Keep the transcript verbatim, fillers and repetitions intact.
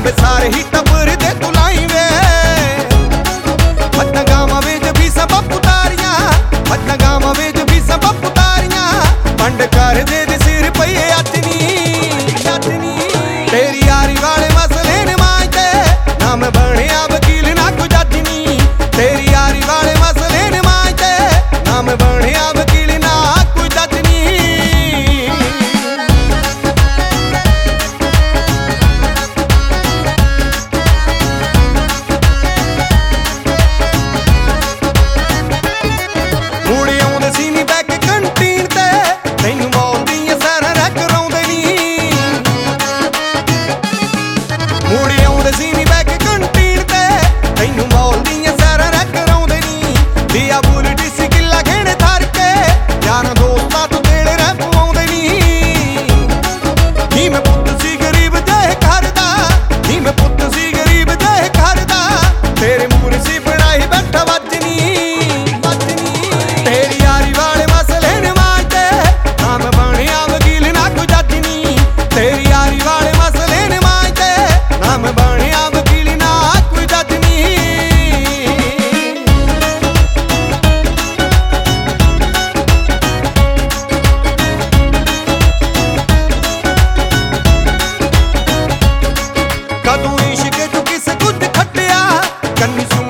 ਵੇ ਸਾਰੇ ਹੀ ਟੱਬਰ ਦੇ ਤੂੰ ਲਾਈ ਵੇ ਹੱਥਾਂ ਗਾਵਾਂ ਵਿੱਚ ਵੀ ਸਭ ਪੁਤਾਰੀਆਂ ਹੱਥਾਂ ਗਾਵਾਂ ਵਿੱਚ ਵੀ ਸਭ ਪੁਤਾਰੀਆਂ ਪੰਡ ਕਰ ਦੇ ਦੇ ਸਿਰ ਪਈਏ ਅੱਜ ਨੀ ਅੱਜ ਨੀ ਤੇਰੀ ਯਾਰੀ ਵਾਲੇ ਮਸਲੇ ਨੇ ਮਾਂਜਦੇ ਨਾ ਮੈਂ ਬਣਿਆ ਵਕੀਲ ਨਾ ਕੋਈ ਜੱਜ ਨੀ ਤੇਰੀ ਯਾਰੀ ਵਾਲੇ ਮਸਲੇ ਨੇ ਮਾਂਜਦੇ ਨਾ ਮੈਂ ਬਣਿਆ ਵਕੀਲ ਨਾ ਕੋਈ ਜੱਜ ਨੀ ਮੁੜੇ ਆਉਂਦੇ ਸੀ ਨੀ ਬੈਕ ਕੰਟੀਨ ਤੇ ਤੈਨੂੰ ਬੋਲਦੀਆਂ ਸਾਰਾ ਰੱਖ ਰੌਂਦੇ ਨੀ ਮੁੜੇ ਆਉਂਦੇ ਸੀ ਨੀ ਬੈਕ ਕੰਟੀਨ ਤੇ ਤੈਨੂੰ ਬੋਲਦੀਆਂ ਸਾਰਾ ਰੱਖ ਰੌਂਦੇ ਨੀ ਲਿਆ ਬੁਲਟ ਸੀ ਕਿੱਲਾ ਘੇੜੇ ਧਰ ਕੇ ਯਾਰਾਂ ਦੋਸਤਾਂ ਤੋਂ ਤੇੜੇ ਰਹਿ ਪਵਾਉਂਦੇ ਨੀ ਨੀ ਮੈਂ ਪੁੱਤ ਸੀ ਗਰੀਬ ਜਿਹੇ ਘਰ ਦਾ ਨੀ ਮੈਂ ਪੁੱਤ ਸੀ ਗਰੀਬ ਜਿਹੇ ਘਰ ਦਾ ਤੇਰੇ ਮੂਹਰੇ ਸੀ ਬਣਾਈ ਬੈਠਾ ਵੱਜ ਨੀ ਵੱਜ ਨੀ ਤੇਰੀ ਯਾਰੀ ਵਾਲੇ ਮਸਲੇ ਨੇ ਮਾਂਜਦੇ ਨਾ ਮੈਂ ਬਣਿਆ ਵਕੀਲ ਨਾ ਕੋਈ ਜੱਜ ਨੀ ਤੇਰੀ ਯਾਰੀ ਵਾਲੇ ਮਸਲੇ ਨੇ ਮਾਂਜਦੇ ਨਾ ਮੈਂ ਬਣਿਆ ਵਕੀਲ ਨਾ ਕੋਈ ਜੱਜ ਨੀ ਕਦੋਂ ਇਸ਼ਕ ਚ ਕਿਸ ਕੁਝ ਖੱਟਿਆ ਕੰਨੀ